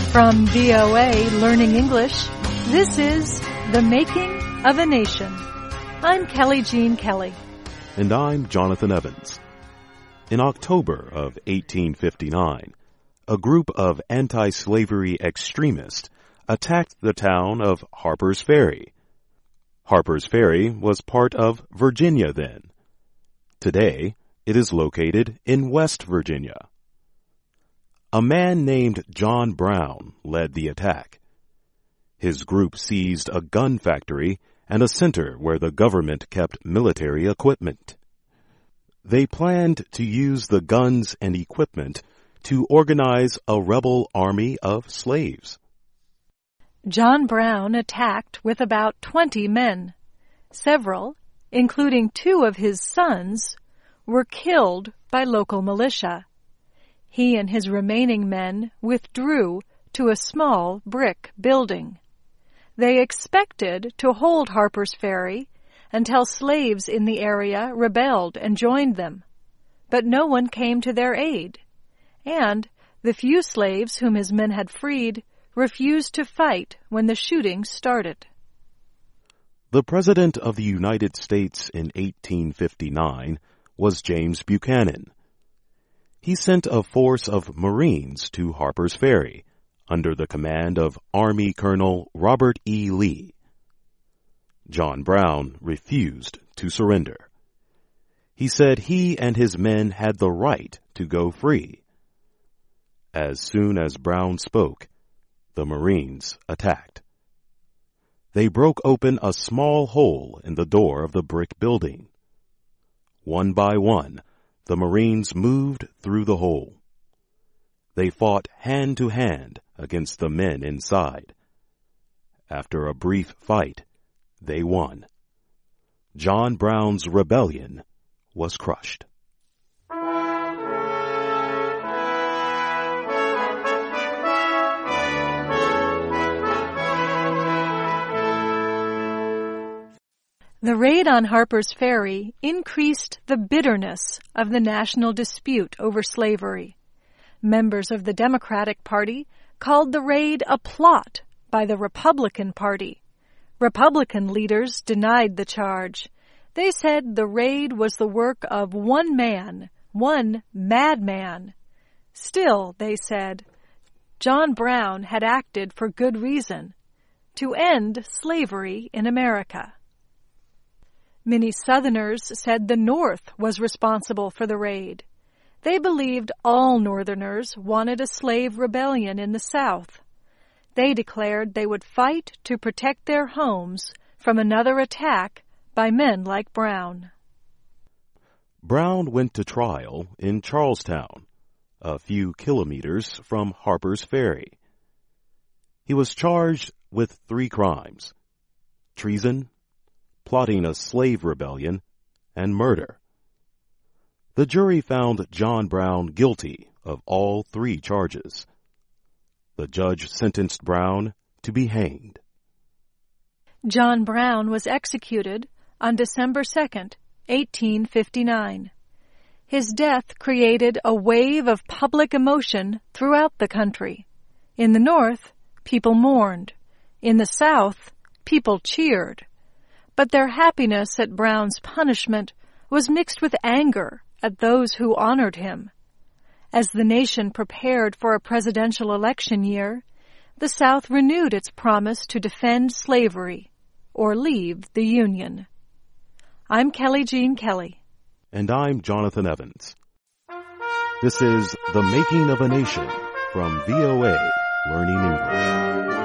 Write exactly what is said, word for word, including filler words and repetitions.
From V O A Learning English, this is The Making of a Nation. I'm Kelly Jean Kelly. And I'm Jonathan Evans. In October of eighteen fifty-nine, a group of anti-slavery extremists attacked the town of Harper's Ferry. Harper's Ferry was part of Virginia then. Today, it is located in West Virginia. A man named John Brown led the attack. His group seized a gun factory and a center where the government kept military equipment. They planned to use the guns and equipment to organize a rebel army of slaves. John Brown attacked with about twenty men. Several, including two of his sons, were killed by local militia. He and his remaining men withdrew to a small brick building. They expected to hold Harper's Ferry until slaves in the area rebelled and joined them. But no one came to their aid, and the few slaves whom his men had freed refused to fight when the shooting started. The President of the United States in eighteen fifty-nine was James Buchanan. He sent a force of Marines to Harper's Ferry under the command of Army Colonel Robert E. Lee. John Brown refused to surrender. He said he and his men had the right to go free. As soon as Brown spoke, the Marines attacked. They broke open a small hole in the door of the brick building. One by one, the Marines moved through the hole. They fought hand to hand against the men inside. After a brief fight, they won. John Brown's rebellion was crushed. The raid on Harper's Ferry increased the bitterness of the national dispute over slavery. Members of the Democratic Party called the raid a plot by the Republican Party. Republican leaders denied the charge. They said the raid was the work of one man, one madman. Still, they said, John Brown had acted for good reason, to end slavery in America. Many Southerners said the North was responsible for the raid. They believed all Northerners wanted a slave rebellion in the South. They declared they would fight to protect their homes from another attack by men like Brown. Brown went to trial in Charlestown, a few kilometers from Harper's Ferry. He was charged with three crimes: treason, plotting a slave rebellion, and murder. The jury found John Brown guilty of all three charges. The judge sentenced Brown to be hanged. John Brown was executed on December second, eighteen fifty-nine. His death created a wave of public emotion throughout the country. In the North, people mourned. In the South, people cheered. But their happiness at Brown's punishment was mixed with anger at those who honored him. As the nation prepared for a presidential election year, the South renewed its promise to defend slavery or leave the Union. I'm Kelly Jean Kelly. And I'm Jonathan Evans. This is The Making of a Nation from V O A Learning English.